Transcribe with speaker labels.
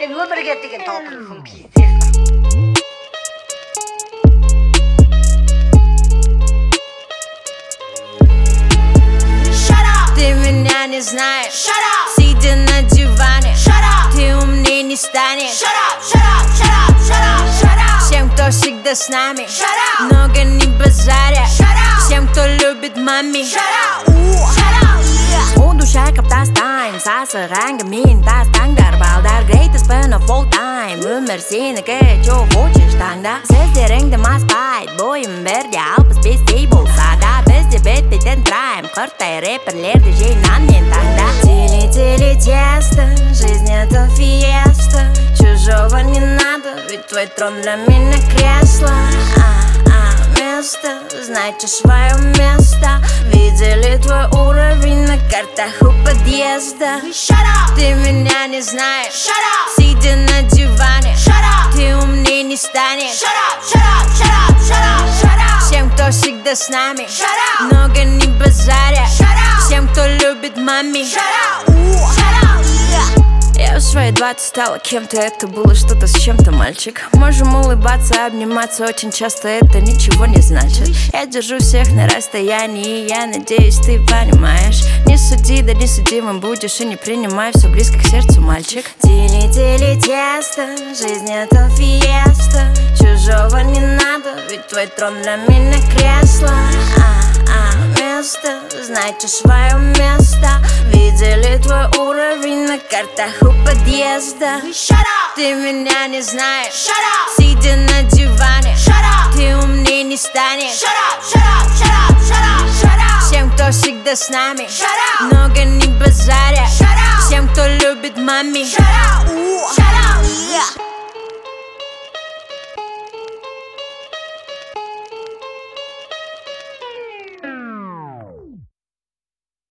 Speaker 1: өмірге деген толқынысын пиздец.
Speaker 2: Ты меня не знаешь, сидя на диване, ты умнее не станешь. Всем, кто всегда с нами, много не базаря. Всем, кто любит мами. Удушайкап тастайм, сасыранга мин тастаңдар. Балдар greatest burn of all time. Өмір сенікі, чо хочешь таңда. Сөздеріңді маспайд, бойым бірде алпыс бестей болса да. Бізде бетпеден тұрайым, қыртай рэперлерді жей нан мен таңда. Тили-тили тесто, жизнь это фиеста. Чужого не надо, ведь твой трон для меня кресло. Место, знайте свое место. Видели твой уровень на картах у подъезда. Ты меня не знаешь, сидя на диване, ты умнее не станешь. Всем, кто всегда с нами, много не базаря. Всем, кто любит мами. Я в свои 20 стала кем-то, это было что-то с чем-то, мальчик. Можем улыбаться, обниматься, очень часто это ничего не значит. Я держу всех на расстоянии, я надеюсь, ты понимаешь. Не суди, да не судимым будешь, и не принимай все близко к сердцу, мальчик. Тили-тили тесто, жизнь это фиеста. Чужого не надо, ведь твой трон для меня кресло. Место, знайте свое место. Видели твой уровень на картах у подъезда. Ты меня не знаешь, сидя на диване, ты умнее не станешь. Всем, кто всегда с нами, много не базаря. Всем, кто любит мами.